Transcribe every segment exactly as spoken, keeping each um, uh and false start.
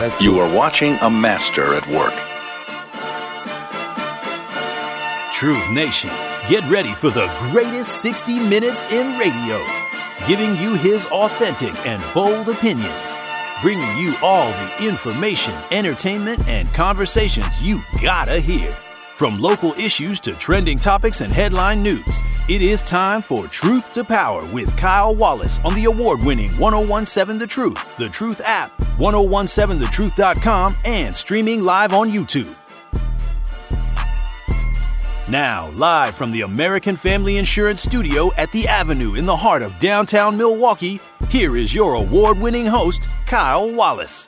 You are watching a master at work. Truth Nation, get ready for the greatest sixty minutes in radio, giving you his authentic and bold opinions, bringing you all the information, entertainment, and conversations you gotta hear. From local issues to trending topics and headline news, it is time for Truth to Power with Kyle Wallace on the award-winning ten seventeen The Truth, The Truth app, ten seventeen the truth dot com, and streaming live on YouTube. Now, live from the American Family Insurance Studio at The Avenue in the heart of downtown Milwaukee, here is your award-winning host, Kyle Wallace.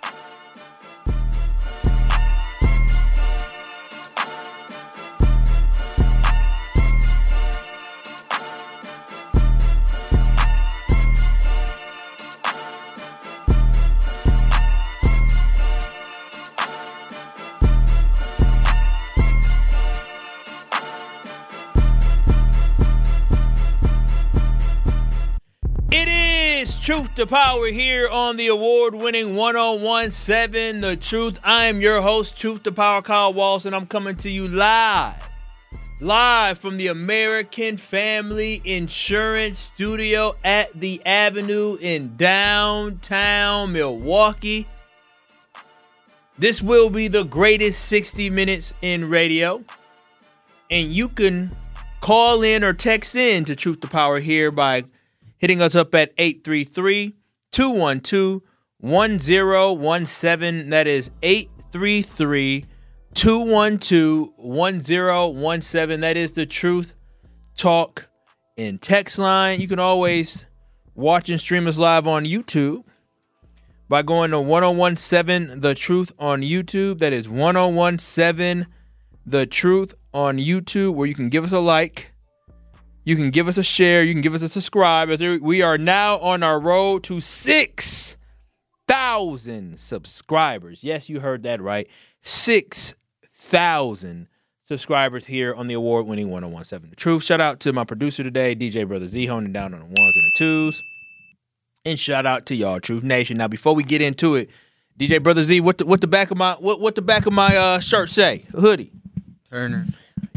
Truth to Power here on the award-winning ten seventeen The Truth. I am your host, Truth to Power, Kyle Wallace, and I'm coming to you live, live from the American Family Insurance Studio at the Avenue in downtown Milwaukee. This will be the greatest sixty minutes in radio, and you can call in or text in to Truth to Power here by hitting us up at eight three three, two one two, one zero one seven. That is eight three three, two one two, one zero one seven. That is the Truth Talk and text line. You can always watch and stream us live on YouTube by going to ten seventeen The Truth on YouTube. That is ten seventeen The Truth on YouTube, where you can give us a like. You can give us a share. You can give us a subscribe. We are now on our road to six thousand subscribers. Yes, you heard that right. six thousand subscribers here on the award-winning ten seventeen The Truth. Shout out to my producer today, D J Brother Z, honing down on the ones and the twos. And shout out to y'all, Truth Nation. Now, before we get into it, D J Brother Z, what the, what the back of my what what the back of my uh, shirt say? Hoodie. Turner.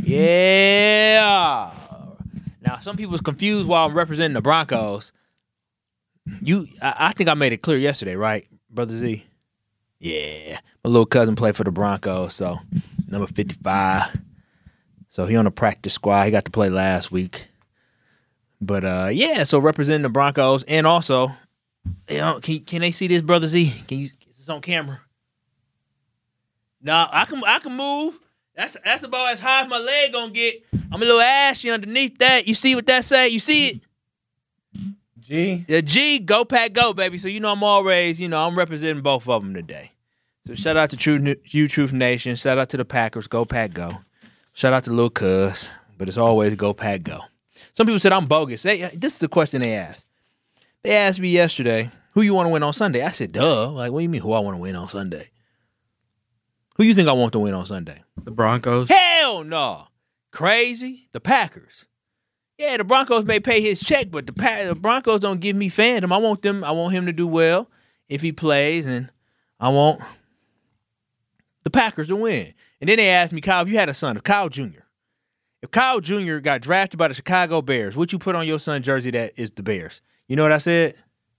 Yeah. Now, some people's confused while I'm representing the Broncos. You, I, I think I made it clear yesterday, right, Brother Z? Yeah. My little cousin played for the Broncos, so number fifty-five. So he on the practice squad. He got to play last week. But, uh, yeah, so representing the Broncos. And also, you know, can, can they see this, Brother Z? Can you, is this on camera? No, I can, I can move. That's that's about as high as my leg gonna get. I'm a little ashy underneath that. You see what that say? You see it? G. The G, go Pack Go, baby. So you know I'm always, you know, I'm representing both of them today. So shout out to True you Truth Nation. Shout out to the Packers. Go Pack Go. Shout out to Lil Cuz. But it's always Go Pack Go. Some people said I'm bogus. They, this is the question they asked. They asked me yesterday, who you want to win on Sunday? I said, duh. Like, what do you mean who I want to win on Sunday? Who you think I want to win on Sunday? The Broncos. Hell no. Crazy. The Packers. Yeah, the Broncos may pay his check, but the, pa- the Broncos don't give me fandom. I want them. I want him to do well if he plays, and I want the Packers to win. And then they asked me, Kyle, if you had a son, if Kyle Junior, if Kyle Junior got drafted by the Chicago Bears, would you put on your son's jersey that is the Bears? You know what I said?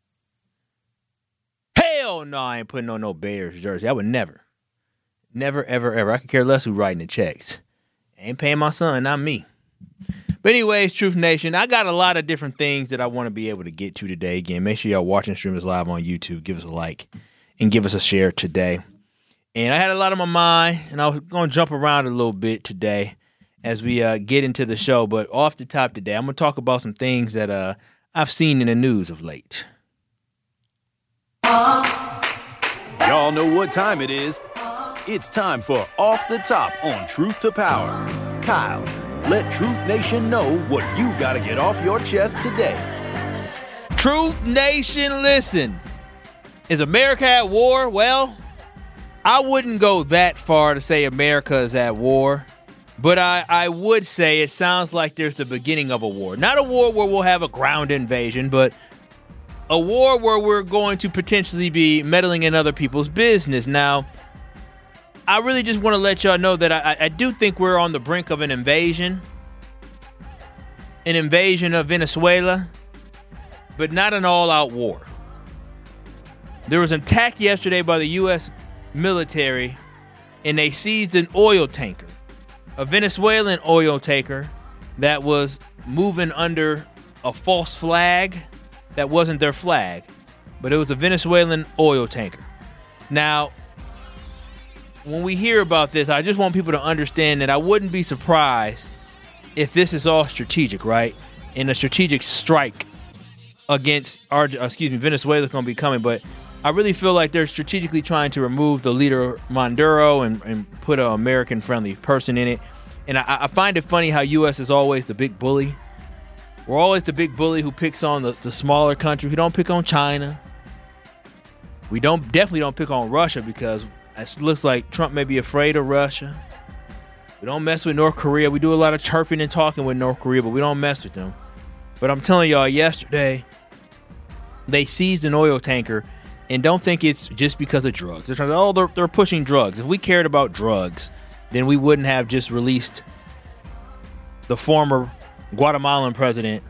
Hell no, I ain't putting on no Bears jersey. I would never. Never, ever, ever. I could care less who's writing the checks. Ain't paying my son, not me. But anyways, Truth Nation, I got a lot of different things that I want to be able to get to today. Again, make sure y'all watching streamers live on YouTube. Give us a like and give us a share today. And I had a lot on my mind, and I was going to jump around a little bit today as we uh, get into the show. But off the top today, I'm going to talk about some things that uh, I've seen in the news of late. Y'all know what time it is. It's time for Off the Top on Truth to Power. Kyle, let Truth Nation know what you got to get off your chest today. Truth Nation, listen. Is America at war? Well, I wouldn't go that far to say America is at war, but I, I would say it sounds like there's the beginning of a war. Not a war where we'll have a ground invasion, but a war where we're going to potentially be meddling in other people's business. Now, I really just want to let y'all know that I, I do think we're on the brink of an invasion. An invasion of Venezuela, but not an all-out war. There was an attack yesterday by the U S military, and they seized an oil tanker, a Venezuelan oil tanker that was moving under a false flag that wasn't their flag, but it was a Venezuelan oil tanker. Now, when we hear about this, I just want people to understand that I wouldn't be surprised if this is all strategic, right? And a strategic strike against our, excuse me, Venezuela is going to be coming, but I really feel like they're strategically trying to remove the leader Maduro and, and put an American-friendly person in it. And I, I find it funny how U S is always the big bully. We're always the big bully who picks on the, the smaller countries. We don't pick on China. We don't definitely don't pick on Russia because it looks like Trump may be afraid of Russia. We don't mess with North Korea. We do a lot of chirping and talking with North Korea, but we don't mess with them. But I'm telling y'all, yesterday, they seized an oil tanker, and don't think it's just because of drugs. They're trying to, oh, they're, they're pushing drugs. If we cared about drugs, then we wouldn't have just released the former Guatemalan president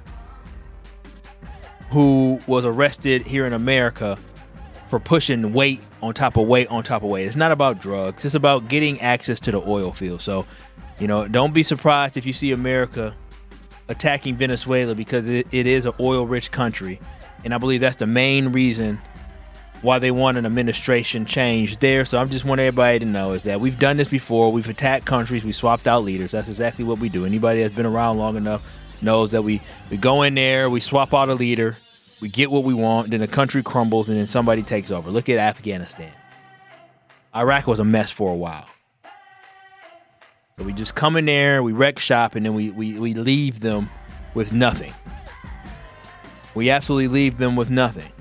who was arrested here in America for pushing weight on top of weight on top of weight. It's not about drugs. It's about getting access to the oil field. So, you know, don't be surprised if you see America attacking Venezuela because it, it is an oil-rich country. And I believe that's the main reason why they want an administration change there. So I just want everybody to know is that we've done this before. We've attacked countries. We swapped out leaders. That's exactly what we do. Anybody that's been around long enough knows that we, we go in there, we swap out a leader, we get what we want, then the country crumbles, and then somebody takes over. Look at Afghanistan. Iraq was a mess for a while. So we just come in there, we wreck shop, and then we, we, we leave them with nothing. We absolutely leave them with nothing.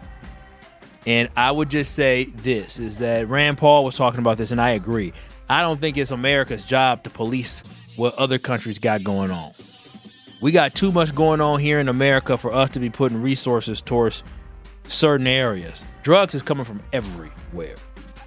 And I would just say this, is that Rand Paul was talking about this, and I agree. I don't think it's America's job to police what other countries got going on. We got too much going on here in America for us to be putting resources towards certain areas. Drugs is coming from everywhere.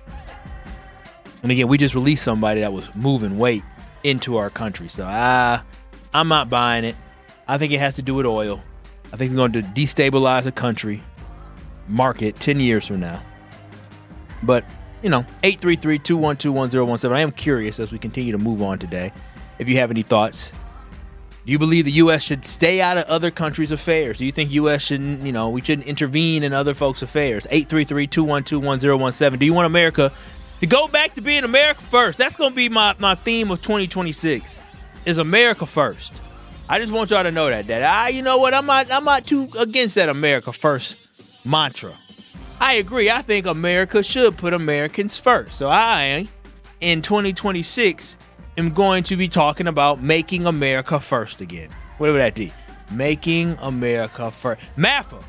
And again, we just released somebody that was moving weight into our country. So I, I'm not buying it. I think it has to do with oil. I think we're going to destabilize a country market ten years from now. But, you know, eight three three, two one two, one zero one seven. I am curious as we continue to move on today. If you have any thoughts, do you believe the U S should stay out of other countries' affairs? Do you think U S shouldn't, you know, we shouldn't intervene in other folks' affairs? eight three three, two one two, one zero one seven. Do you want America to go back to being America first? That's going to be my, my theme of twenty twenty-six, is America first. I just want y'all to know that. That I, you know what, I'm not, I'm not too against that America first mantra. I agree. I think America should put Americans first. So I, in twenty twenty-six, am going to be talking about making America first again. Whatever that be. Making America first. M A F A.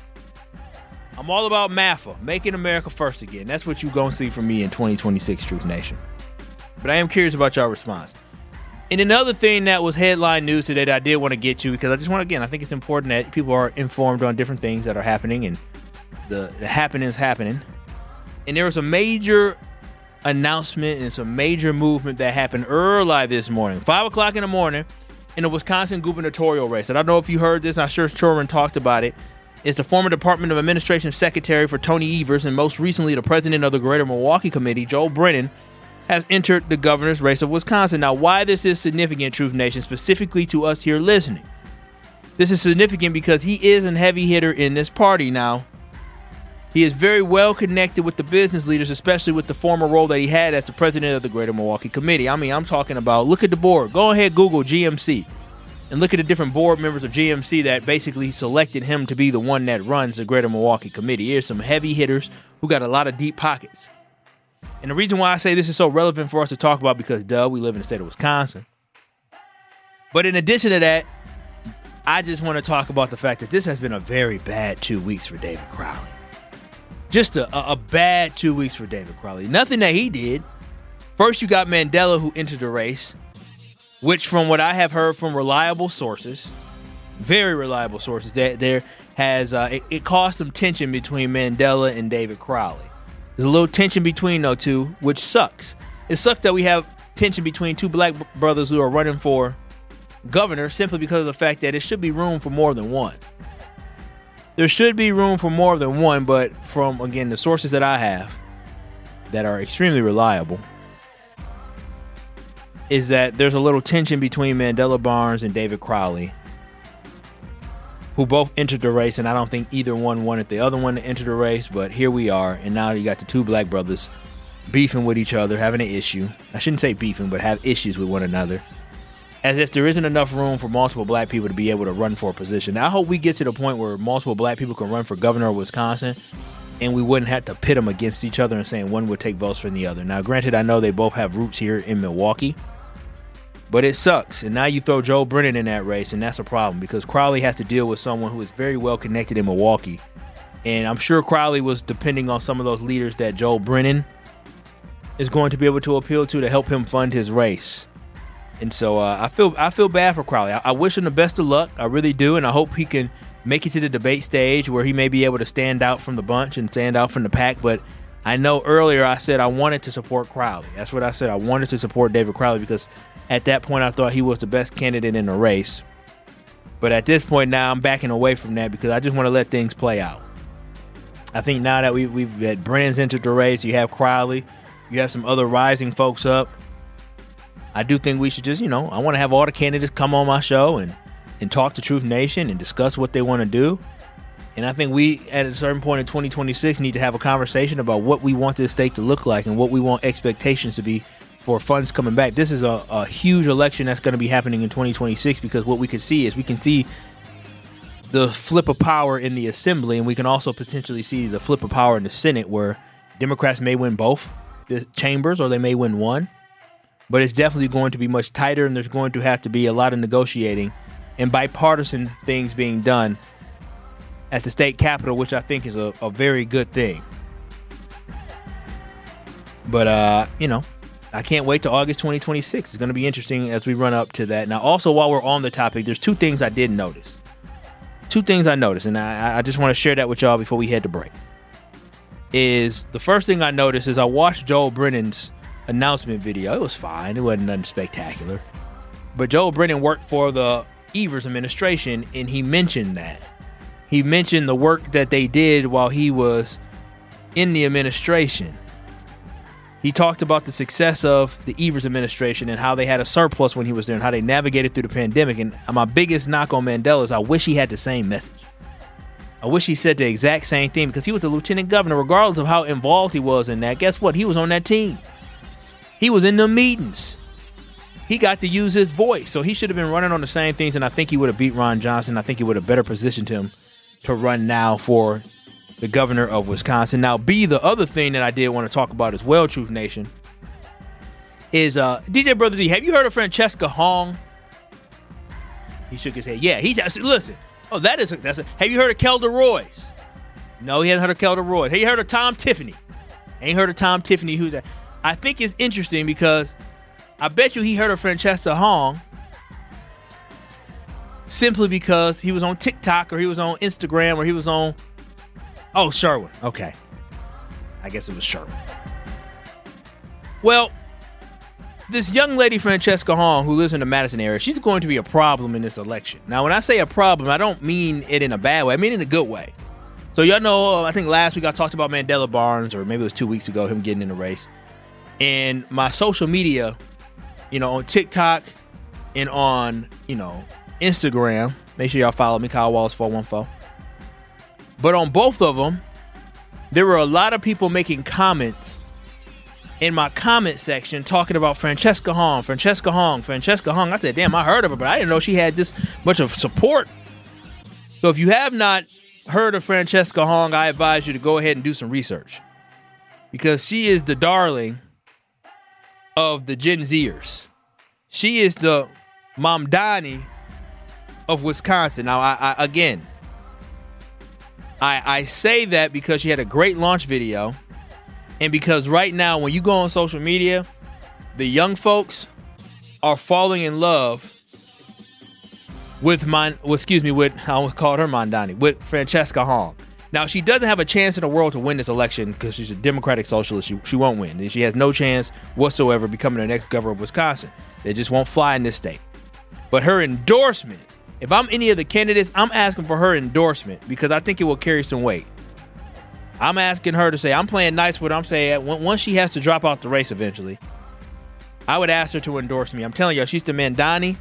I'm all about M A F A. Making America first again. That's what you're going to see from me in twenty twenty-six, Truth Nation. But I am curious about your response. And another thing that was headline news today that I did want to get to, because I just want to, again, I think it's important that people are informed on different things that are happening and the, the happenings happening. And there was a major announcement and some major movement that happened early this morning, five o'clock in the morning, in the Wisconsin gubernatorial race. And I don't know if you heard this. I'm sure Chorman talked about it. It's the former Department of Administration Secretary for Tony Evers and most recently the president of the Greater Milwaukee Committee, Joel Brennan, has entered the governor's race of Wisconsin. Now, why this is significant, Truth Nation, specifically to us here listening. This is significant because he is a heavy hitter in this party. Now, he is very well connected with the business leaders, especially with the former role that he had as the president of the Greater Milwaukee Committee. I mean, I'm talking about, look at the board. Go ahead, Google G M C, and look at the different board members of G M C that basically selected him to be the one that runs the Greater Milwaukee Committee. Here's some heavy hitters who got a lot of deep pockets. And the reason why I say this is so relevant for us to talk about, because, duh, we live in the state of Wisconsin. But in addition to that, I just want to talk about the fact that this has been a very bad two weeks for David Crowley. Just a, a, a bad two weeks for David Crowley. Nothing that he did. First, you got Mandela, who entered the race, which from what I have heard from reliable sources, very reliable sources, that there has uh, it, it caused some tension between Mandela and David Crowley. There's a little tension between those two, which sucks. It sucks that we have tension between two black b- brothers who are running for governor simply because of the fact that it should be room for more than one. There should be room for more than one, but from, again, the sources that I have that are extremely reliable, is that there's a little tension between Mandela Barnes and David Crowley, who both entered the race, and I don't think either one wanted the other one to enter the race, but here we are, and now you got the two black brothers beefing with each other, having an issue. I shouldn't say beefing, but have issues with one another, as if there isn't enough room for multiple black people to be able to run for a position. Now, I hope we get to the point where multiple black people can run for governor of Wisconsin, and we wouldn't have to pit them against each other and saying one would take votes from the other. Now, granted, I know they both have roots here in Milwaukee, but it sucks. And now you throw Joe Brennan in that race, and that's a problem because Crowley has to deal with someone who is very well connected in Milwaukee. And I'm sure Crowley was depending on some of those leaders that Joe Brennan is going to be able to appeal to to help him fund his race. And so uh, I feel I feel bad for Crowley. I, I wish him the best of luck. I really do. And I hope he can make it to the debate stage where he may be able to stand out from the bunch and stand out from the pack. But I know earlier I said I wanted to support Crowley. That's what I said. I wanted to support David Crowley because at that point, I thought he was the best candidate in the race. But at this point now, I'm backing away from that because I just want to let things play out. I think now that we, we've had Brennan's entered the race, you have Crowley, you have some other rising folks up. I do think we should just, you know, I want to have all the candidates come on my show and, and talk to Truth Nation and discuss what they want to do. And I think we, at a certain point in twenty twenty-six, need to have a conversation about what we want this state to look like and what we want expectations to be for funds coming back. This is a, a huge election that's going to be happening in twenty twenty-six because what we can see is we can see the flip of power in the assembly, and we can also potentially see the flip of power in the Senate where Democrats may win both the chambers or they may win one. But it's definitely going to be much tighter, and there's going to have to be a lot of negotiating and bipartisan things being done at the state capitol, which I think is a, a very good thing. But, uh, you know, I can't wait till August twenty twenty-six. It's going to be interesting as we run up to that. Now, also, while we're on the topic, there's two things I did notice. Two things I noticed, and I, I just want to share that with y'all before we head to break. Is the first thing I noticed is I watched Joe Brennan's announcement video. It was fine. It wasn't nothing spectacular. But Joe Brennan worked for the Evers administration, and he mentioned that. He mentioned the work that they did while he was in the administration. He talked about the success of the Evers administration and how they had a surplus when he was there and how they navigated through the pandemic. And my biggest knock on Mandela is I wish he had the same message. I wish he said the exact same thing because he was the lieutenant governor, regardless of how involved he was in that. Guess what? He was on that team. He was in the meetings. He got to use his voice. So he should have been running on the same things, and I think he would have beat Ron Johnson. I think he would have better positioned him to run now for the governor of Wisconsin. Now, B, the other thing that I did want to talk about as well, Truth Nation, is uh, D J Brother Z. Have you heard of Francesca Hong? He shook his head. Yeah, he's listen. Oh, that is a, that's a. Have you heard of Kelda Royce? No, he hasn't heard of Kelda Royce. Have you heard of Tom Tiffany? Ain't heard of Tom Tiffany. Who's that? I think it's interesting because I bet you he heard of Francesca Hong simply because he was on TikTok or he was on Instagram or he was on. Oh, Sherwin. Okay. I guess it was Sherwin. Well, this young lady, Francesca Hong, who lives in the Madison area, she's going to be a problem in this election. Now, when I say a problem, I don't mean it in a bad way. I mean it in a good way. So, y'all know, I think last week I talked about Mandela Barnes, or maybe it was two weeks ago, him getting in the race. And my social media, you know, on TikTok and on, you know, Instagram, make sure y'all follow me, Kyle Wallace four one four. But on both of them, there were a lot of people making comments in my comment section talking about Francesca Hong, Francesca Hong, Francesca Hong. I said, damn, I heard of her, but I didn't know she had this much of support. So if you have not heard of Francesca Hong, I advise you to go ahead and do some research because she is the darling of the Gen Zers. She is the Mamdani of Wisconsin. Now, I, I again, I, I say that because she had a great launch video, and because right now when you go on social media, the young folks are falling in love with Mon, well, excuse me, with I almost called her Mondani, with Francesca Hong. Now, she doesn't have a chance in the world to win this election because she's a Democratic socialist. She, she won't win. She has no chance whatsoever becoming the next governor of Wisconsin. They just won't fly in this state. But her endorsement, if I'm any of the candidates, I'm asking for her endorsement because I think it will carry some weight. I'm asking her to say, I'm playing nice with her. I'm saying once she has to drop out the race eventually, I would ask her to endorse me. I'm telling you, she's the Mondani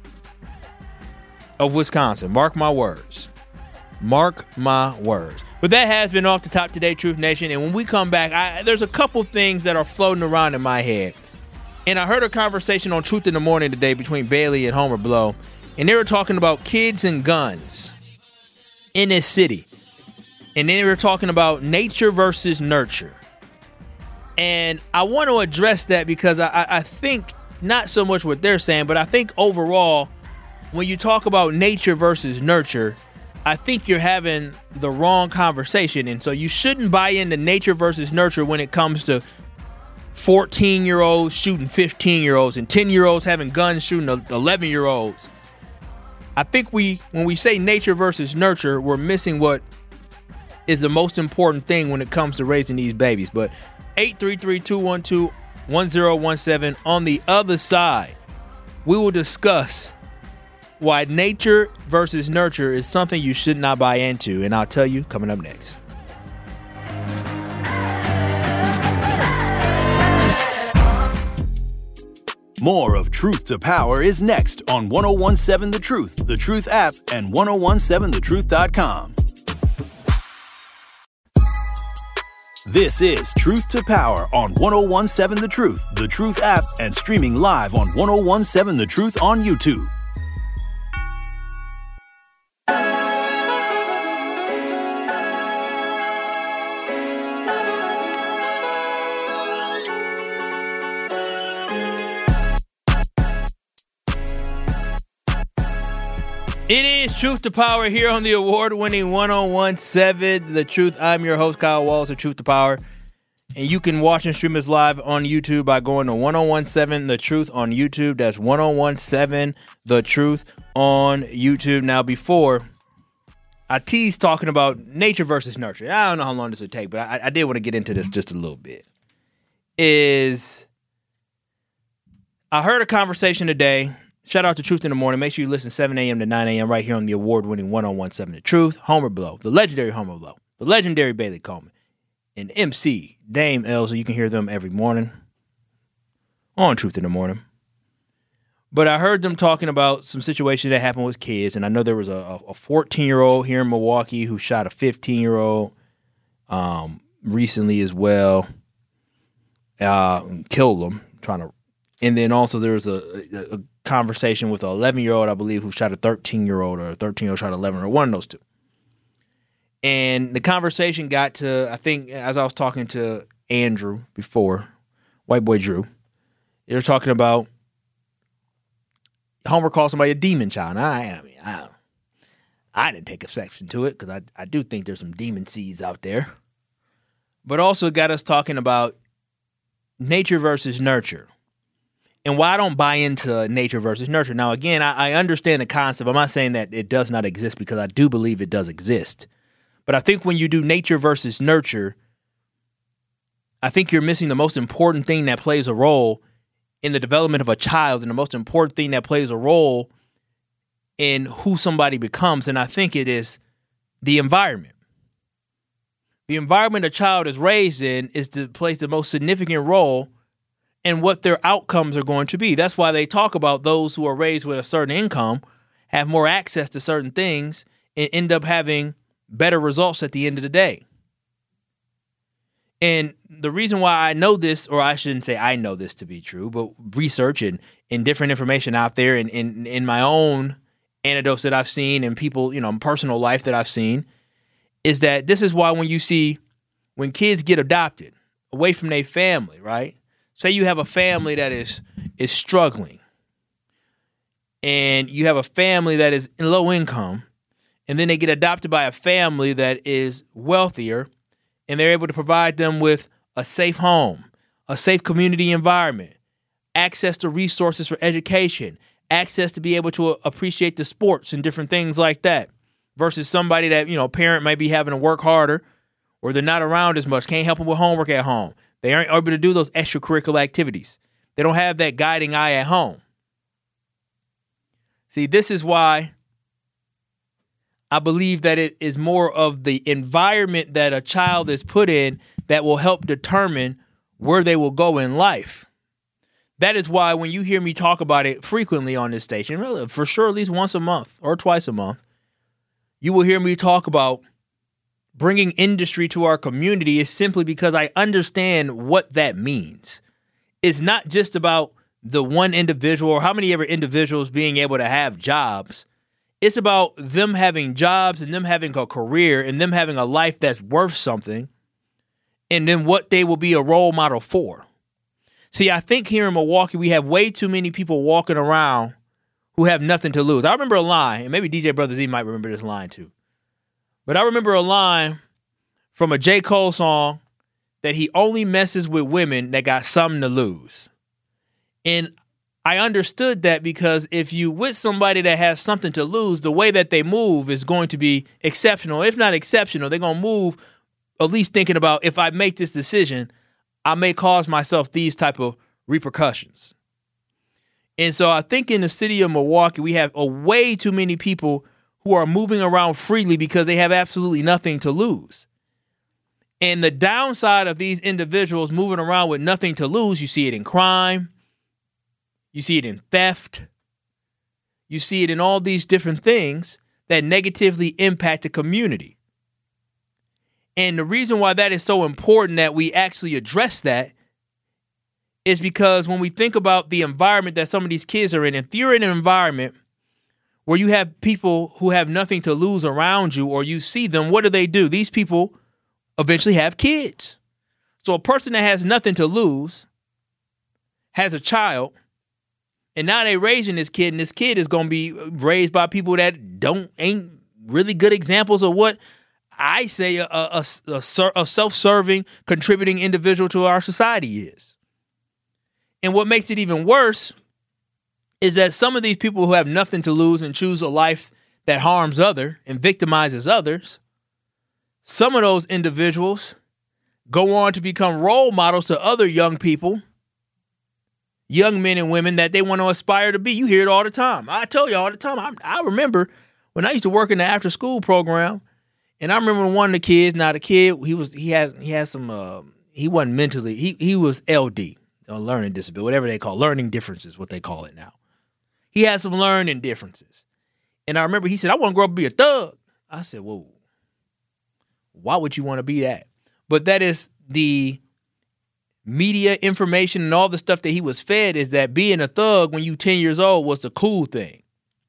of Wisconsin. Mark my words. Mark my words. But that has been Off the Top today, Truth Nation. And when we come back, I, there's a couple things that are floating around in my head. And I heard a conversation on Truth in the Morning today between Bailey and Homer Blow. And they were talking about kids and guns in this city. And they were talking about nature versus nurture. And I want to address that because I, I think not so much what they're saying, but I think overall, when you talk about nature versus nurture, I think you're having the wrong conversation. And so you shouldn't buy into nature versus nurture when it comes to fourteen-year-olds shooting fifteen-year-olds and ten-year-olds having guns shooting eleven-year-olds. I think we, when we say nature versus nurture, we're missing what is the most important thing when it comes to raising these babies. But eight three three, two one two, one zero one seven, on the other side, we will discuss why nature versus nurture is something you should not buy into, and I'll tell you coming up next. More of Truth to Power is next on ten seventeen The Truth, The Truth app, and ten seventeen the truth dot com. This is Truth to Power on ten seventeen The Truth, The Truth app, and streaming live on ten seventeen The Truth on YouTube. It is Truth to Power here on the award-winning ten seventeen The Truth. I'm your host, Kyle Wallace of Truth to Power. And you can watch and stream us live on YouTube by going to ten seventeen The Truth on YouTube. That's ten seventeen The Truth on YouTube. Now, before, I teased talking about nature versus nurture. I don't know how long this would take, but I, I did want to get into this just a little bit. Is I heard a conversation today. Shout out to Truth in the Morning. Make sure you listen seven a.m. to nine a.m. right here on the award-winning ten seventeen The Truth. Homer Blow, the legendary Homer Blow, the legendary Bailey Coleman, and M C Dame L, so you can hear them every morning on Truth in the Morning. But I heard them talking about some situation that happened with kids, and I know there was a, a fourteen-year-old here in Milwaukee who shot a fifteen-year-old um, recently as well, uh, killed him, trying to. And then also there was a, a, a conversation with an eleven-year-old, I believe, who shot a thirteen-year-old, or a thirteen-year-old shot an eleven-year-old, one of those two. And the conversation got to, I think, as I was talking to Andrew before, white boy Drew, they were talking about Homer called somebody a demon child. And I, I mean, I, I didn't take exception to it because I, I do think there's some demon seeds out there. But also got us talking about nature versus nurture. And why I don't buy into nature versus nurture. Now, again, I, I understand the concept. I'm not saying that it does not exist because I do believe it does exist. But I think when you do nature versus nurture, I think you're missing the most important thing that plays a role in the development of a child and the most important thing that plays a role in who somebody becomes. And I think it is the environment. The environment a child is raised in is to plays the most significant role and what their outcomes are going to be. That's why they talk about those who are raised with a certain income have more access to certain things and end up having better results at the end of the day. And the reason why I know this, or I shouldn't say I know this to be true, but research and, and different information out there and in, in my own anecdotes that I've seen and people, you know, personal life that I've seen, is that this is why when you see, when kids get adopted away from their family, right? Say you have a family that is is struggling and you have a family that is in low income, and then they get adopted by a family that is wealthier, and they're able to provide them with a safe home, a safe community environment, access to resources for education, access to be able to appreciate the sports and different things like that versus somebody that, you know, parent might be having to work harder or they're not around as much, can't help them with homework at home. They aren't able to do those extracurricular activities. They don't have that guiding eye at home. See, this is why I believe that it is more of the environment that a child is put in that will help determine where they will go in life. That is why when you hear me talk about it frequently on this station, really, for sure at least once a month or twice a month, you will hear me talk about bringing industry to our community is simply because I understand what that means. It's not just about the one individual or how many ever individuals being able to have jobs. It's about them having jobs and them having a career and them having a life that's worth something and then what they will be a role model for. See, I think here in Milwaukee, we have way too many people walking around who have nothing to lose. I remember a line, and maybe D J Brother Z might remember this line too. But I remember a line from a J. Cole song that he only messes with women that got something to lose. And I understood that because if you with somebody that has something to lose, the way that they move is going to be exceptional. If not exceptional, they're going to move at least thinking about if I make this decision, I may cause myself these type of repercussions. And so I think in the city of Milwaukee, we have a way too many people who are moving around freely because they have absolutely nothing to lose. And the downside of these individuals moving around with nothing to lose, you see it in crime. You see it in theft. You see it in all these different things that negatively impact the community. And the reason why that is so important that we actually address that is because when we think about the environment that some of these kids are in, if you're in an environment where you have people who have nothing to lose around you or you see them, what do they do? These people eventually have kids. So a person that has nothing to lose has a child, and now they're raising this kid, and this kid is going to be raised by people that don't ain't really good examples of what I say a, a, a, a self-serving, contributing individual to our society is. And what makes it even worse is that some of these people who have nothing to lose and choose a life that harms others and victimizes others, some of those individuals go on to become role models to other young people, young men and women that they want to aspire to be. You hear it all the time. I tell you all the time. I, I remember when I used to work in the after school program, and I remember when one of the kids, now the kid, he was he had he had some uh, he wasn't mentally, he he was L D, a learning disability, whatever they call it, learning differences, what they call it now. He had some learning differences. And I remember he said, I want to grow up and be a thug. I said, whoa, why would you want to be that? But that is the media information and all the stuff that he was fed, is that being a thug when you ten years old was the cool thing.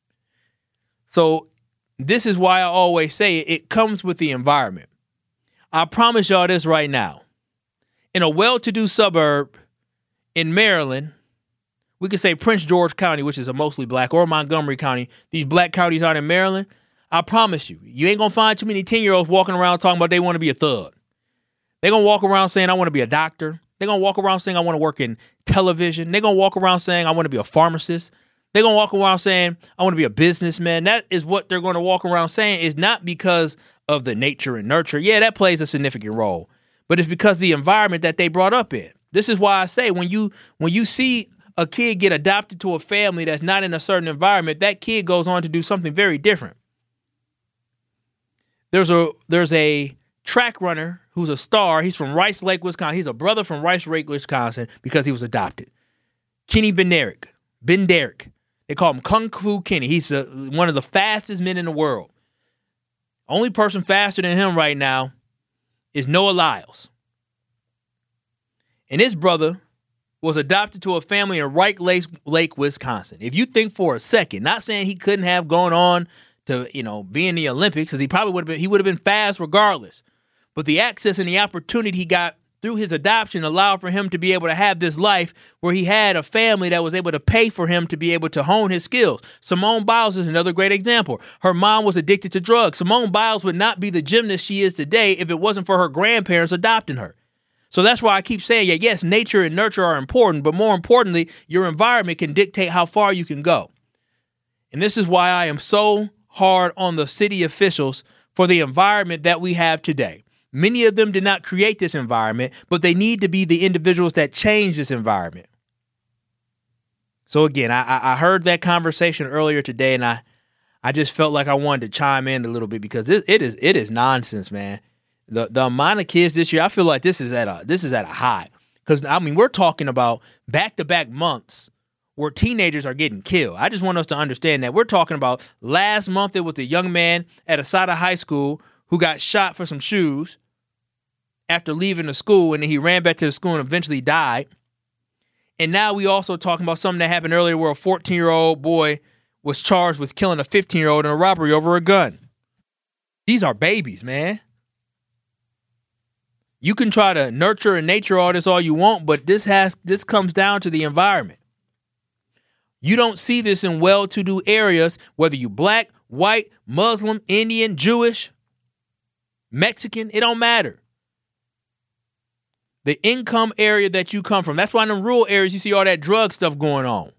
So this is why I always say it, it comes with the environment. I promise y'all this right now. In a well-to-do suburb in Maryland, we could say Prince George County, which is a mostly black, or Montgomery County. These black counties out in Maryland. I promise you, you ain't going to find too many ten-year-olds walking around talking about they want to be a thug. They're going to walk around saying, I want to be a doctor. They're going to walk around saying, I want to work in television. They're going to walk around saying, I want to be a pharmacist. They're going to walk around saying, I want to be a businessman. That is what they're going to walk around saying. Is not because of the nature and nurture. Yeah, that plays a significant role. But it's because of the environment that they brought up in. This is why I say when you when you see a kid get adopted to a family that's not in a certain environment, that kid goes on to do something very different. There's a there's a track runner who's a star. He's from Rice Lake, Wisconsin. He's a brother from Rice Lake, Wisconsin, because he was adopted. Kenny Bednarek. Bednarek. They call him Kung Fu Kenny. He's a, one of the fastest men in the world. Only person faster than him right now is Noah Lyles. And his brother was adopted to a family in Rice Lake, Lake, Wisconsin. If you think for a second, not saying he couldn't have gone on to, you know, be in the Olympics, because he probably would have been, he would have been fast regardless. But the access and the opportunity he got through his adoption allowed for him to be able to have this life where he had a family that was able to pay for him to be able to hone his skills. Simone Biles is another great example. Her mom was addicted to drugs. Simone Biles would not be the gymnast she is today if it wasn't for her grandparents adopting her. So that's why I keep saying, yeah, yes, nature and nurture are important, but more importantly, your environment can dictate how far you can go. And this is why I am so hard on the city officials for the environment that we have today. Many of them did not create this environment, but they need to be the individuals that change this environment. So again, I, I heard that conversation earlier today, and I, I just felt like I wanted to chime in a little bit because it, it is it is nonsense, man. The the amount of kids this year, I feel like this is at a this is at a high. Because I mean, we're talking about back-to-back months where teenagers are getting killed. I just want us to understand that we're talking about last month it was a young man at Asada High School who got shot for some shoes after leaving the school, and then he ran back to the school and eventually died. And now we also talking about something that happened earlier where a fourteen-year-old boy was charged with killing a fifteen-year-old in a robbery over a gun. These are babies, man. You can try to nurture and nature all this all you want, but this has this comes down to the environment. You don't see this in well-to-do areas, whether you black, white, Muslim, Indian, Jewish, Mexican, it don't matter. The income area that you come from, that's why in the rural areas you see all that drug stuff going on.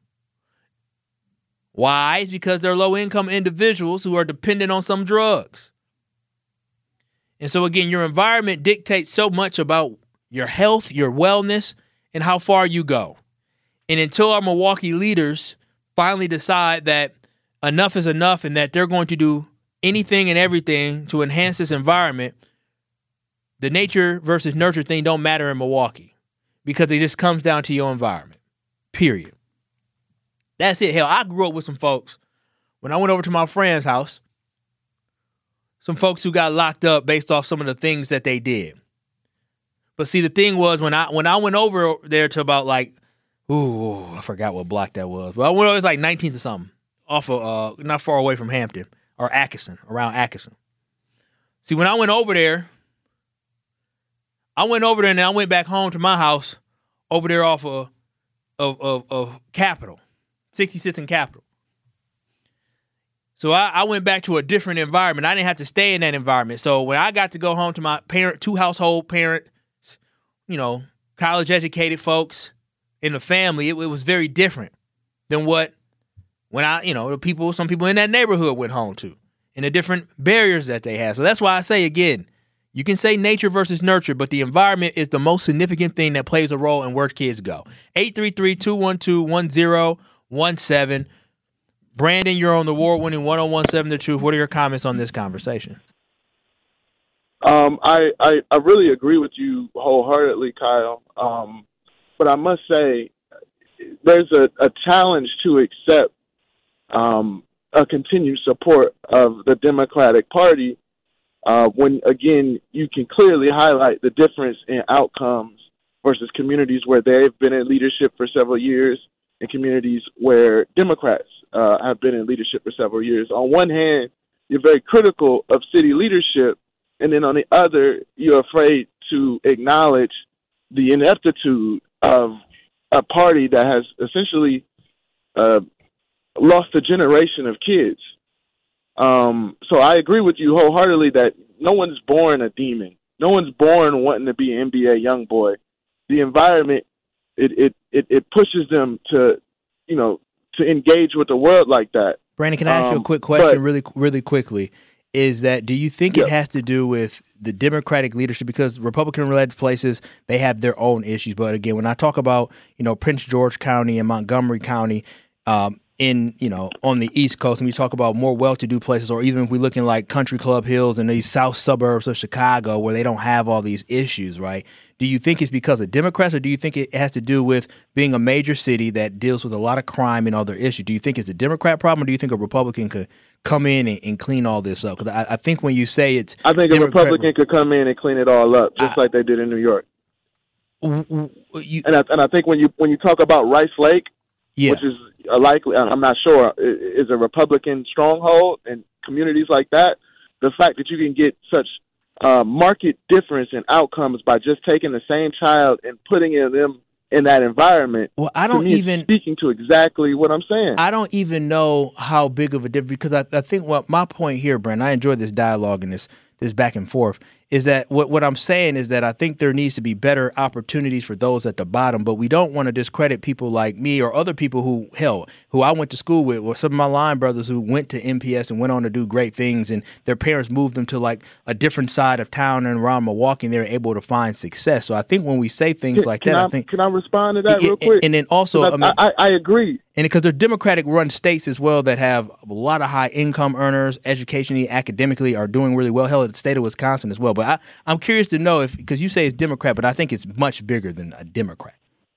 Why? It's because they're low-income individuals who are dependent on some drugs. And so, again, your environment dictates so much about your health, your wellness, and how far you go. And until our Milwaukee leaders finally decide that enough is enough and that they're going to do anything and everything to enhance this environment, the nature versus nurture thing don't matter in Milwaukee because it just comes down to your environment, period. That's it. Hell, I grew up with some folks. When I went over to my friend's house, some folks who got locked up based off some of the things that they did. But see, the thing was when I when I went over there to about like, ooh, I forgot what block that was. But I went over, it was like nineteenth or something, off of, uh, not far away from Hampton or Atkinson, around Atkinson. See, when I went over there, I went over there and I went back home to my house over there off of, of, of, of Capitol, sixty-sixth and Capitol. So I, I went back to a different environment. I didn't have to stay in that environment. So when I got to go home to my parent, two household parents, you know, college educated folks in the family, it, it was very different than what when I, you know, the people, some people in that neighborhood went home to, and the different barriers that they had. So that's why I say again, you can say nature versus nurture, but the environment is the most significant thing that plays a role in where kids go. eight three three, two one two, one zero one seven. Brandon, you're on the award-winning one oh one seven The Truth. What are your comments on this conversation? Um, I, I, I really agree with you wholeheartedly, Kyle. Um, but I must say there's a, a challenge to accept um, a continued support of the Democratic Party uh, when, again, you can clearly highlight the difference in outcomes versus communities where they've been in leadership for several years and communities where Democrats uh, have been in leadership for several years. On one hand, you're very critical of city leadership, and then on the other, you're afraid to acknowledge the ineptitude of a party that has essentially uh, lost a generation of kids. Um, so I agree with you wholeheartedly that no one's born a demon. No one's born wanting to be an N B A young boy. The environment, it, it, it, it pushes them to, you know, to engage with the world like that. Brandon, can I ask um, you a quick question but, really, really quickly? Is that, do you think yeah. it has to do with the Democratic leadership? Because Republican-led places, they have their own issues. But again, when I talk about, you know, Prince George County and Montgomery County, um, in, you know, on the East Coast, and we talk about more well-to-do places, or even if we're looking like Country Club Hills and these south suburbs of Chicago where they don't have all these issues, right? Do you think it's because of Democrats, or do you think it has to do with being a major city that deals with a lot of crime and other issues? Do you think it's a Democrat problem, or do you think a Republican could come in and, and clean all this up? Because I, I think when you say it's I think Democrat, a Republican could come in and clean it all up, just I, like they did in New York. You, and, I, and I think when you when you talk about Rice Lake, yeah. which is a likely, I'm not sure, is a Republican stronghold and communities like that, the fact that you can get such uh, market difference in outcomes by just taking the same child and putting in them in that environment. Well, I don't even speaking to exactly what I'm saying. I don't even know how big of a difference, because I, I think what my point here, Brent, I enjoyed this dialogue and this this back and forth, is that what, what I'm saying is that I think there needs to be better opportunities for those at the bottom, but we don't want to discredit people like me or other people who, hell, who I went to school with, or some of my line brothers who went to M P S and went on to do great things, and their parents moved them to like a different side of town and around Milwaukee, and they were able to find success. So I think when we say things can, like can that, I, I think can I respond to that and, real quick? And then also, I, I, mean, I, I agree. And because they're Democratic-run states as well that have a lot of high-income earners, educationally, academically, are doing really well. Hell, the state of Wisconsin as well. But I, I'm curious to know if, because you say it's Democrat, but I think it's much bigger than a Democrat.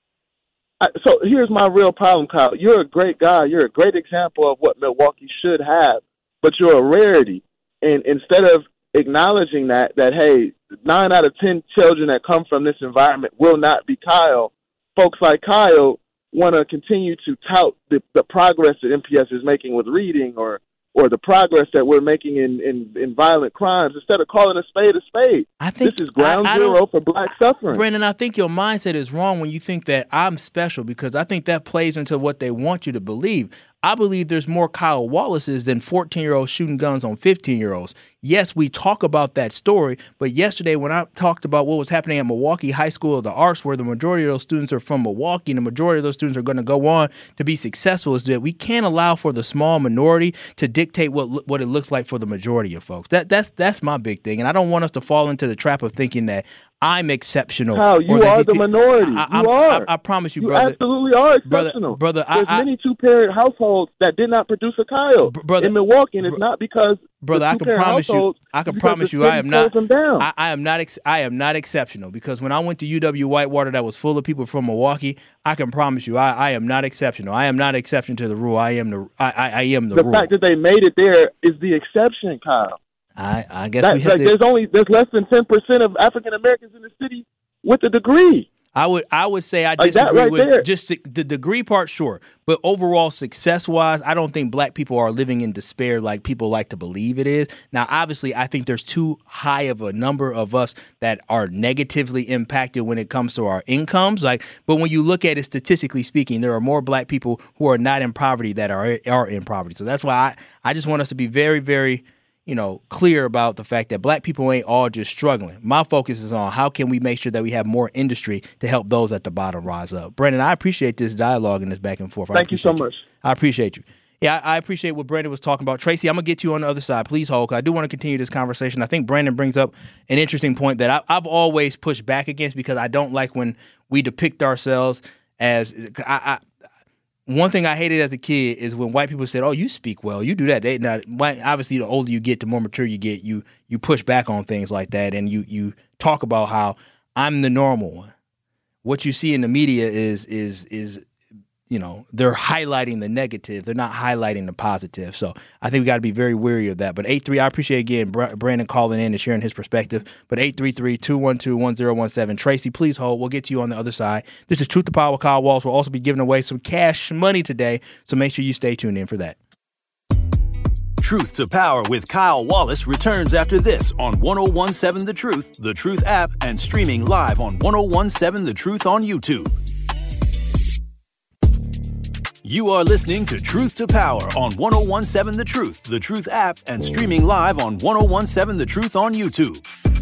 I, so here's my real problem, Kyle. You're a great guy. You're a great example of what Milwaukee should have, but you're a rarity. And instead of acknowledging that, that, hey, nine out of ten children that come from this environment will not be Kyle, folks like Kyle want to continue to tout the, the progress that M P S is making with reading, or or the progress that we're making in, in, in violent crimes, instead of calling a spade a spade. I think this is ground I, I zero for black suffering. Brandon, I think your mindset is wrong when you think that I'm special, because I think that plays into what they want you to believe. I believe there's more Kyle Wallaces than fourteen-year-olds shooting guns on fifteen-year-olds. Yes, we talk about that story, but yesterday when I talked about what was happening at Milwaukee High School of the Arts, where the majority of those students are from Milwaukee and the majority of those students are going to go on to be successful, is that we can't allow for the small minority to dictate what what it looks like for the majority of folks. That that's that's my big thing, and I don't want us to fall into the trap of thinking that I'm exceptional. Kyle, you are the minority. I, you I, are. I, I promise you, you brother. You absolutely are exceptional. Brother, brother There's I, many two-parent households that did not produce a Kyle brother, in Milwaukee, and it's not because brother. I can promise you. I can promise you, I am not. I, I am not. Ex, I am not exceptional, because when I went to U W Whitewater, that was full of people from Milwaukee. I can promise you, I, I am not exceptional. I am not exception to the rule. I am the. I, I, I am the, the rule. The fact that they made it there is the exception, Kyle. I, I guess that, we have like, to. There's only there's less than ten percent of African Americans in the city with a degree. I would I would say I like disagree right with there. just the degree part, sure. But overall success-wise, I don't think black people are living in despair like people like to believe it is. Now, obviously, I think there's too high of a number of us that are negatively impacted when it comes to our incomes. Like, but when you look at it statistically speaking, there are more black people who are not in poverty that are are in poverty. So that's why I, I just want us to be very, very you know, clear about the fact that black people ain't all just struggling. My focus is on how can we make sure that we have more industry to help those at the bottom rise up. Brandon, I appreciate this dialogue and this back and forth. Thank you so much. You. I appreciate you. Yeah, I, I appreciate what Brandon was talking about. Tracy, I'm going to get you on the other side. Please hold, 'cause I do want to continue this conversation. I think Brandon brings up an interesting point that I, I've always pushed back against, because I don't like when we depict ourselves as I, I one thing I hated as a kid is when white people said, "Oh, you speak well, you do that." They not obviously the older you get, the more mature you get. You you push back on things like that, and you you talk about how I'm the normal one. What you see in the media is is is you know, they're highlighting the negative, they're not highlighting the positive. So I think we got to be very wary of that. But eight three, I appreciate again Brandon calling in and sharing his perspective. But eight three three, two one two, one zero one seven. Tracy, please hold. We'll get to you on the other side. This is Truth to Power with Kyle Wallace. We'll also be giving away some cash money today, so make sure you stay tuned in for that. Truth to Power with Kyle Wallace returns after this on one oh one seven The Truth, The Truth app, and streaming live on one oh one seven The Truth on YouTube. You are listening to Truth to Power on one oh one seven The Truth, The Truth app, and streaming live on one oh one seven The Truth on YouTube.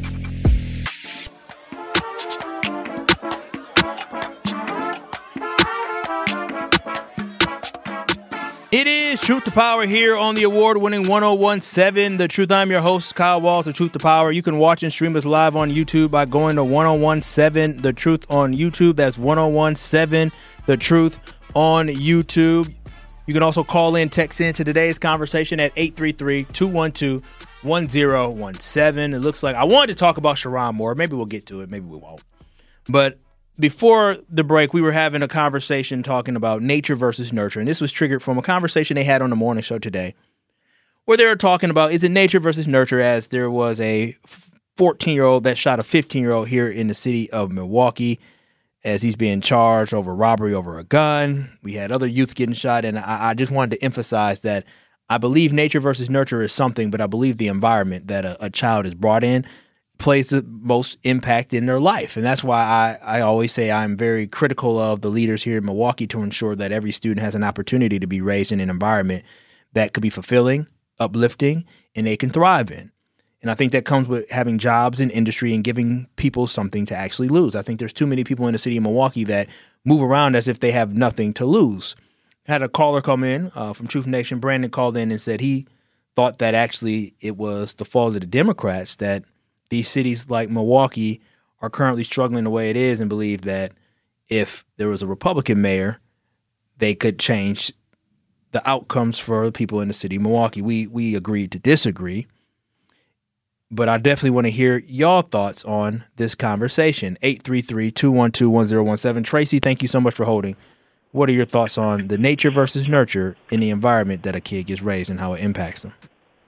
It is Truth to Power here on the award-winning one oh one seven The Truth. I'm your host, Kyle Wallace of Truth to Power. You can watch and stream us live on YouTube by going to one oh one seven The Truth on YouTube. That's one oh one seven The Truth on YouTube. You can also call in, text in to today's conversation at eight three three, two one two, one zero one seven. It looks like I wanted to talk about Sherrone Moore. Maybe we'll get to it. Maybe we won't. But before the break, we were having a conversation talking about nature versus nurture. And this was triggered from a conversation they had on the morning show today, where they were talking about, is it nature versus nurture, as there was a fourteen-year-old that shot a fifteen-year-old here in the city of Milwaukee, as he's being charged over robbery over a gun. We had other youth getting shot, and I, I just wanted to emphasize that I believe nature versus nurture is something, but I believe the environment that a, a child is brought in plays the most impact in their life. And that's why I, I always say I'm very critical of the leaders here in Milwaukee to ensure that every student has an opportunity to be raised in an environment that could be fulfilling, uplifting, and they can thrive in. And I think that comes with having jobs in industry and giving people something to actually lose. I think there's too many people in the city of Milwaukee that move around as if they have nothing to lose. I had a caller come in uh, from Truth Nation. Brandon called in and said he thought that actually it was the fault of the Democrats that these cities like Milwaukee are currently struggling the way it is, and believe that if there was a Republican mayor, they could change the outcomes for the people in the city of Milwaukee. We we agreed to disagree, but I definitely want to hear y'all thoughts on this conversation. eight three three, two one two, one zero one seven. Tracy, thank you so much for holding. What are your thoughts on the nature versus nurture in the environment that a kid gets raised and how it impacts them?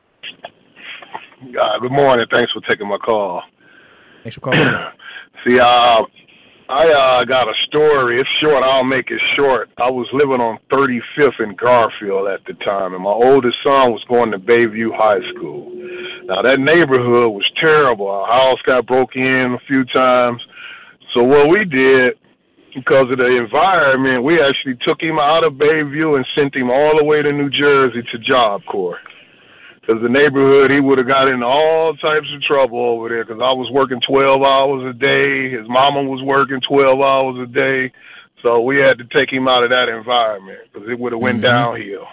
Uh, good morning. Thanks for taking my call. Thanks for calling. See, uh, I uh, got a story. It's short. I'll make it short. I was living on thirty-fifth in Garfield at the time, and my oldest son was going to Bayview High School. Now, that neighborhood was terrible. Our house got broke in a few times. So what we did, because of the environment, we actually took him out of Bayview and sent him all the way to New Jersey to Job Corps. Because the neighborhood, he would have got in all types of trouble over there, because I was working twelve hours a day. His mama was working twelve hours a day. So we had to take him out of that environment, because it would have went mm-hmm. downhill.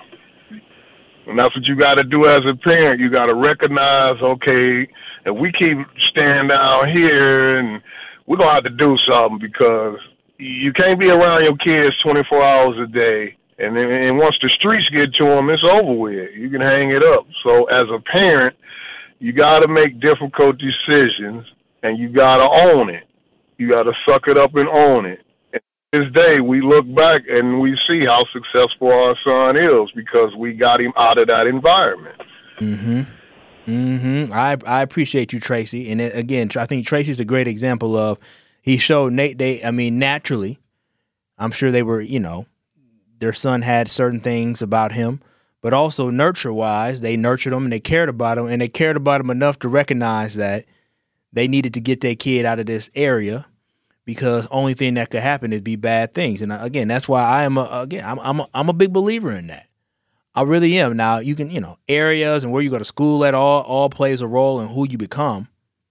And that's what you got to do as a parent. You got to recognize, okay, if we keep staying down here, and we're going to have to do something, because you can't be around your kids twenty-four hours a day. And then, and once the streets get to them, it's over with. You can hang it up. So as a parent, you got to make difficult decisions, and you got to own it. You got to suck it up and own it. And this day, we look back and we see how successful our son is, because we got him out of that environment. Mm-hmm. Mm-hmm. I I appreciate you, Tracy. And it, again, I think Tracy's a great example of, he showed Nate, they, I mean, naturally, I'm sure they were, you know, their son had certain things about him, but also nurture-wise, they nurtured him and they cared about him, and they cared about him enough to recognize that they needed to get their kid out of this area, because only thing that could happen is be bad things. And again, that's why I am a, again, I'm I'm a, I'm a big believer in that. I really am. Now, you can, you know, areas and where you go to school at all all plays a role in who you become.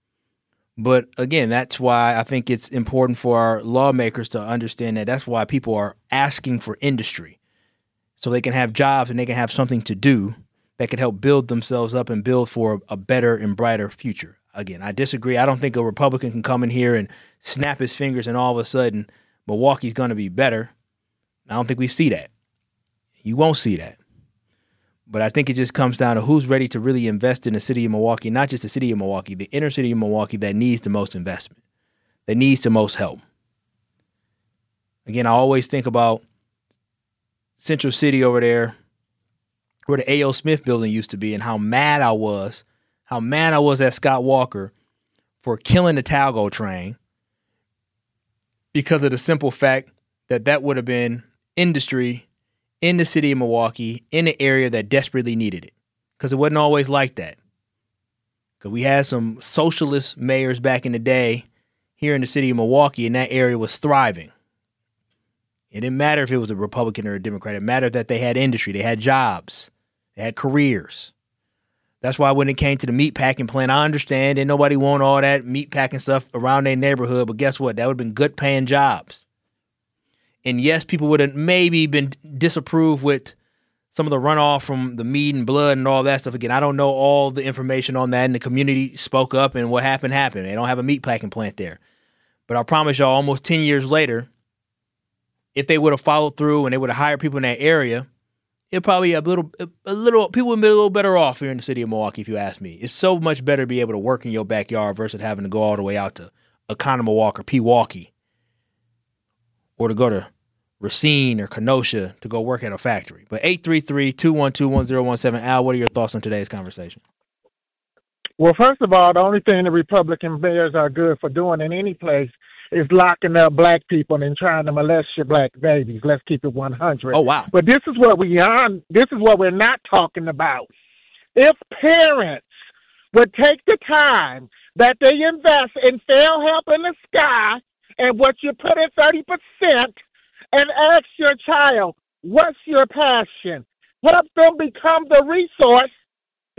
But again, that's why I think it's important for our lawmakers to understand that that's why people are asking for industry, so they can have jobs and they can have something to do that could help build themselves up and build for a better and brighter future. Again, I disagree. I don't think a Republican can come in here and snap his fingers and all of a sudden Milwaukee's going to be better. I don't think we see that. You won't see that. But I think it just comes down to who's ready to really invest in the city of Milwaukee, not just the city of Milwaukee, the inner city of Milwaukee that needs the most investment, that needs the most help. Again, I always think about Central City over there, where the A O. Smith building used to be, and how mad I was, how mad I was at Scott Walker for killing the Talgo train, because of the simple fact that that would have been industry in the city of Milwaukee, in the area that desperately needed it. Because it wasn't always like that. Because we had some socialist mayors back in the day here in the city of Milwaukee, and that area was thriving. It didn't matter if it was a Republican or a Democrat. It mattered that they had industry, they had jobs, they had careers. That's why when it came to the meat packing plant, I understand that nobody want all that meat packing stuff around their neighborhood, but guess what? That would have been good paying jobs. And yes, people would have maybe been disapproved with some of the runoff from the meat and blood and all that stuff. Again, I don't know all the information on that, and the community spoke up, and what happened happened. They don't have a meat packing plant there. But I promise y'all, almost ten years later, if they would have followed through and they would have hired people in that area, it probably a little, a little people would be a little better off here in the city of Milwaukee, if you ask me. It's so much better to be able to work in your backyard versus having to go all the way out to Oconomowoc or Pewaukee, or to go to Racine or Kenosha to go work at a factory. But eight three three, two one two, one zero one seven. Al, what are your thoughts on today's conversation? Well, first of all, the only thing the Republican mayors are good for doing in any place is locking up black people and trying to molest your black babies. Let's keep it one hundred. Oh, wow. But this is what we are, this is what we're not talking about. If parents would take the time that they invest in fail help in the sky and what you put in thirty percent, and ask your child, what's your passion? Help them become the resource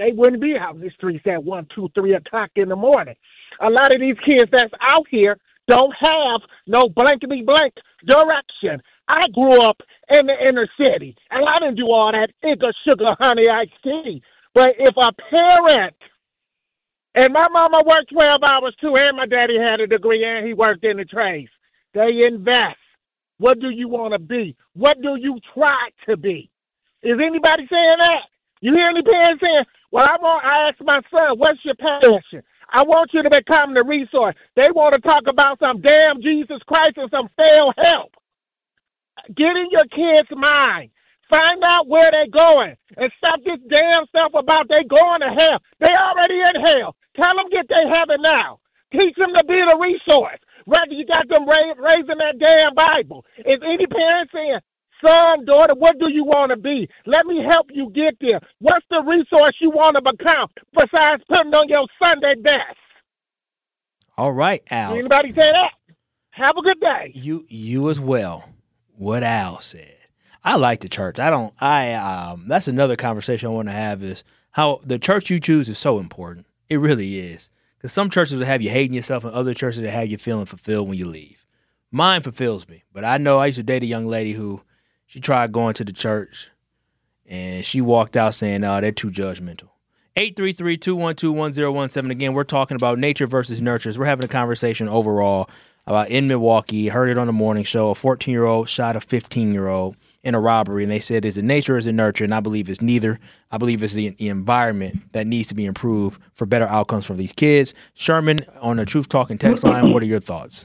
they wouldn't be out in the streets at one, two, three o'clock in the morning. A lot of these kids that's out here don't have no blankety blank direction. I grew up in the inner city, and I didn't do all that Inca sugar honey iced tea. But if a parent, and my mama worked twelve hours too, and my daddy had a degree, and he worked in the trades, they invest. What do you want to be? What do you try to be? Is anybody saying that? You hear any parents saying, well, I want, I asked my son, what's your passion? I want you to become the resource. They want to talk about some damn Jesus Christ and some failed help. Get in your kid's mind. Find out where they're going. And stop this damn stuff about they going to hell. They already in hell. Tell them get their heaven now. Teach them to be the resource. Rather you got them ra- raising that damn Bible. Is any parent saying, son, daughter, what do you want to be? Let me help you get there. What's the resource you want to become besides putting on your Sunday best? All right, Al. Anybody say that? Have a good day. You you as well. What Al said. I like the church. I don't. I um. That's another conversation I want to have is how the church you choose is so important. It really is. Because some churches will have you hating yourself, and other churches will have you feeling fulfilled when you leave. Mine fulfills me, but I know I used to date a young lady who. She tried going to the church, and she walked out saying, oh, they're too judgmental. eight three three, two one two, one zero one seven. Again, we're talking about nature versus nurture. We're having a conversation overall about in Milwaukee. Heard it on the morning show. A fourteen-year-old shot a fifteen-year-old in a robbery, and they said, is it nature or is it nurture? And I believe it's neither. I believe it's the, the environment that needs to be improved for better outcomes for these kids. Sherman, on the Truth Talking text line, what are your thoughts?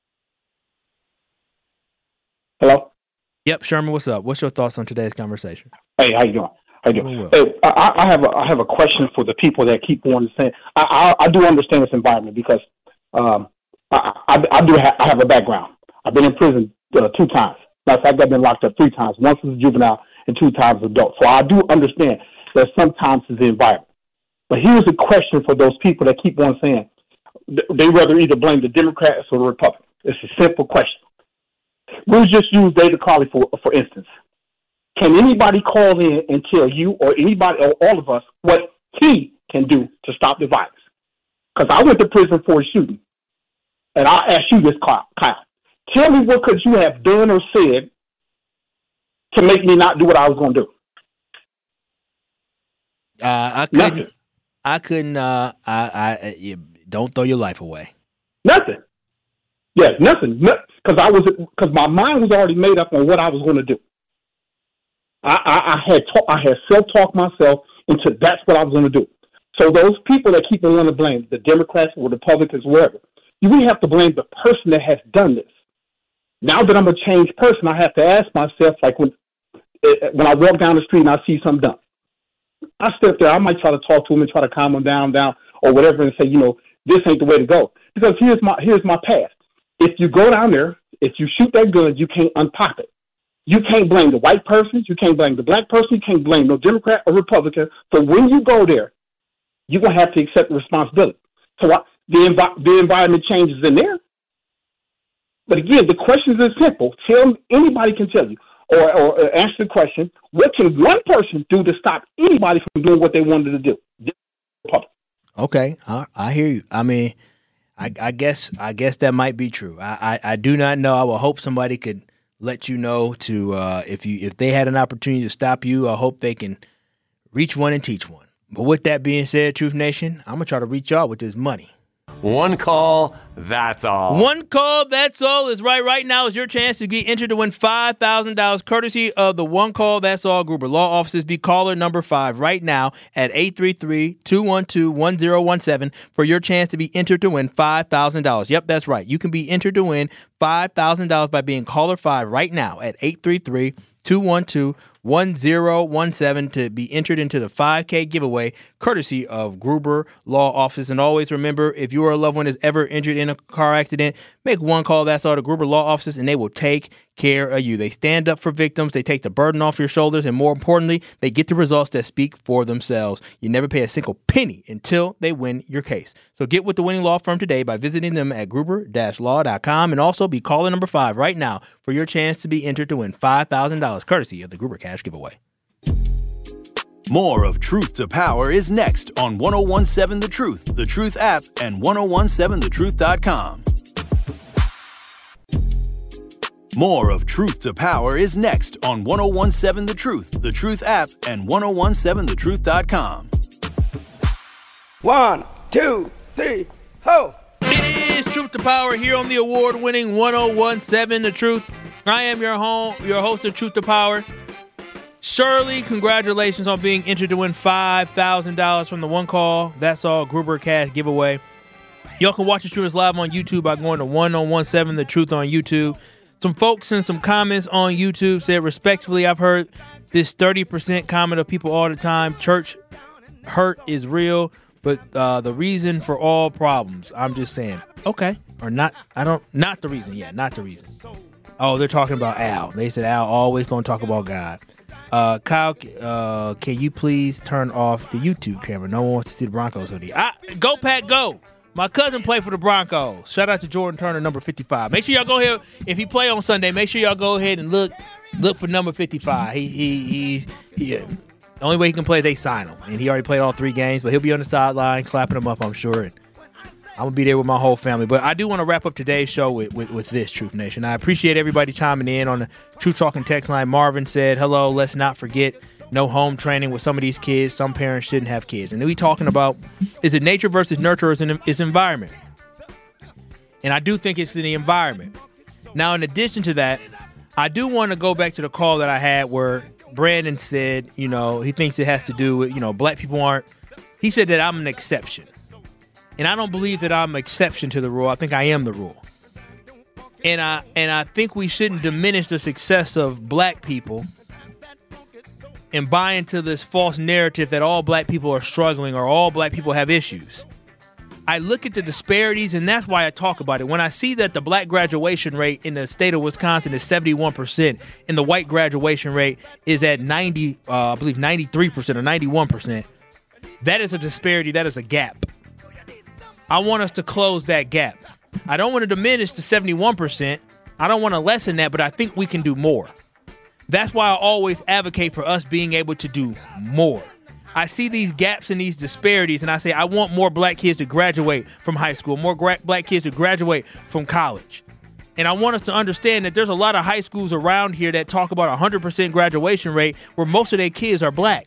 Hello? Yep, Sherman, what's up? What's your thoughts on today's conversation? Hey, how you doing? How you doing? Well. Hey, I, I have a I have a question for the people that keep wanting to say. I, I I do understand this environment because um I I, I do ha- I have a background. I've been in prison uh, two times. Matter of fact, I've been locked up three times. Once as a juvenile and two times as adult. So I do understand that sometimes it's the environment. But here's a question for those people that keep on saying they rather either blame the Democrats or the Republicans. It's a simple question. We'll just use David Carley for for instance. Can anybody call in and tell you or anybody or all of us what he can do to stop the violence? Because I went to prison for a shooting, and I'll ask you this, Kyle. Tell me what could you have done or said to make me not do what I was going to do? Uh, I couldn't. Nothing. I couldn't. Uh, I, I. You, don't throw your life away. Nothing. Yes, nothing. Because I was, because my mind was already made up on what I was going to do. I, I, I had, talk, I had self-talk myself into that's what I was going to do. So those people that keep on wanting to blame the Democrats or the Republicans, wherever, we have to blame the person that has done this. Now that I'm a changed person, I have to ask myself, like when when I walk down the street and I see something done, I step there. I might try to talk to him and try to calm him down, down, or whatever, and say, you know, this ain't the way to go. Because here's my here's my past. If you go down there, if you shoot that gun, you can't unpop it. You can't blame the white person. You can't blame the black person. You can't blame no Democrat or Republican. So when you go there, you're going to have to accept the responsibility. So I, the, envi- the environment changes in there. But again, the question is simple. Tell anybody can tell you or, or, or answer the question, what can one person do to stop anybody from doing what they wanted to do? Okay, I, I hear you. I mean, I, I guess I guess that might be true. I, I, I do not know. I will hope somebody could let you know to uh, if you if they had an opportunity to stop you. I hope they can reach one and teach one. But with that being said, Truth Nation, I'm gonna try to reach y'all with this money. One call, that's all. One call, that's all is right. Right now is your chance to be entered to win five thousand dollars courtesy of the One Call, That's All Gruber Law Offices. Be caller number five right now at eight three three, two one two, one zero one seven for your chance to be entered to win five thousand dollars. Yep, that's right. You can be entered to win five thousand dollars by being caller five right now at eight three three, two one two, one zero one seven to be entered into the five K giveaway courtesy of Gruber Law Offices. And always remember, if your loved one is ever injured in a car accident, make one call. That's all to Gruber Law Offices, and they will take care of you. They stand up for victims. They take the burden off your shoulders. And more importantly, they get the results that speak for themselves. You never pay a single penny until they win your case. So get with the winning law firm today by visiting them at gruber dash law dot com, and also be caller number five right now for your chance to be entered to win five thousand dollars courtesy of the Gruber Cash Giveaway. More of Truth to Power is next on ten seventeen The Truth, The Truth app, and ten seventeen the truth dot com. More of Truth to Power is next on ten seventeen The Truth, The Truth app, and ten seventeen the truth dot com. One, two, three, ho! It is Truth to Power here on the award-winning ten seventeen The Truth. I am your home, your host of Truth to Power. Shirley, congratulations on being entered to win five thousand dollars from the One Call That's All Gruber Cash giveaway. Y'all can watch the Truth live on YouTube by going to ten seventeen The Truth on YouTube. Some folks sent some comments on YouTube, said, respectfully, I've heard this thirty percent comment of people all the time. Church hurt is real, but uh, the reason for all problems. I'm just saying. Okay. Or not. I don't. Not the reason. Yeah, not the reason. Oh, they're talking about Al. They said Al always going to talk about God. Uh, Kyle, uh, can you please turn off the YouTube camera? No one wants to see the Broncos hoodie. I, go, Pack, go. My cousin played for the Broncos. Shout out to Jordan Turner, number fifty-five. Make sure y'all go here. If he play on Sunday, make sure y'all go ahead and look look for number fifty-five. He, he, he, he The only way he can play is they sign him. And he already played all three games, but he'll be on the sideline clapping him up, I'm sure. And I'm going to be there with my whole family. But I do want to wrap up today's show with, with, with this, Truth Nation. I appreciate everybody chiming in on the Truth Talking text line. Marvin said, hello, let's not forget no home training with some of these kids. Some parents shouldn't have kids. And we talking about, is it nature versus nurture or is it is environment? And I do think it's in the environment. Now, in addition to that, I do want to go back to the call that I had where Brandon said, you know, he thinks it has to do with, you know, black people aren't. He said that I'm an exception. And I don't believe that I'm an exception to the rule. I think I am the rule. And I and I think we shouldn't diminish the success of black people and buy into this false narrative that all black people are struggling or all black people have issues. I look at the disparities, and that's why I talk about it. When I see that the black graduation rate in the state of Wisconsin is seventy-one percent and the white graduation rate is at ninety, uh, I believe ninety-three percent or ninety-one percent, that is a disparity. That is a gap. I want us to close that gap. I don't want to diminish the seventy-one percent. I don't want to lessen that, but I think we can do more. That's why I always advocate for us being able to do more. I see these gaps and these disparities, and I say I want more black kids to graduate from high school, more gra- black kids to graduate from college. And I want us to understand that there's a lot of high schools around here that talk about a one hundred percent graduation rate where most of their kids are black.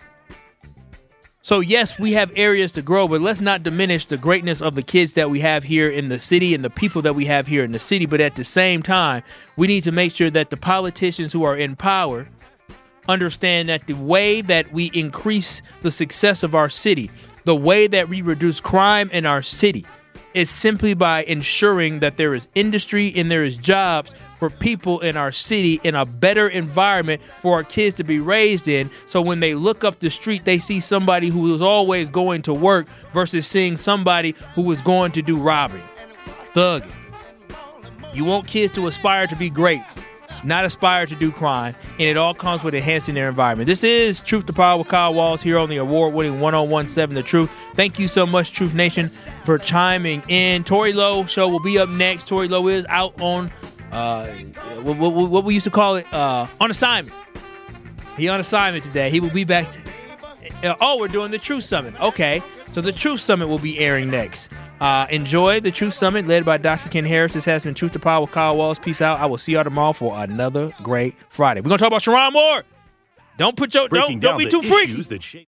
So, yes, we have areas to grow, but let's not diminish the greatness of the kids that we have here in the city and the people that we have here in the city. But at the same time, we need to make sure that the politicians who are in power understand that the way that we increase the success of our city, the way that we reduce crime in our city, is simply by ensuring that there is industry and there is jobs for people in our city in a better environment for our kids to be raised in. So when they look up the street, they see somebody who is always going to work versus seeing somebody who is going to do robbery, thugging. You want kids to aspire to be great, not aspire to do crime, and it all comes with enhancing their environment. This is Truth to Power with Kyle Walls here on the award-winning ten seventeen The Truth. Thank you so much, Truth Nation, for chiming in. Tory Lowe show will be up next. Tory Lowe is out on, uh, what, what, what we used to call it, uh, on assignment. He on assignment today. He will be back. To, oh, we're doing the Truth Summit. Okay, so the Truth Summit will be airing next. Uh, enjoy the Truth Summit led by Doctor Ken Harris. This has been Truth to Power with Kyle Walls. Peace out. I will see y'all tomorrow for another great Friday. We're going to talk about Sherrone Moore. Don't put your, don't, don't be too freaky.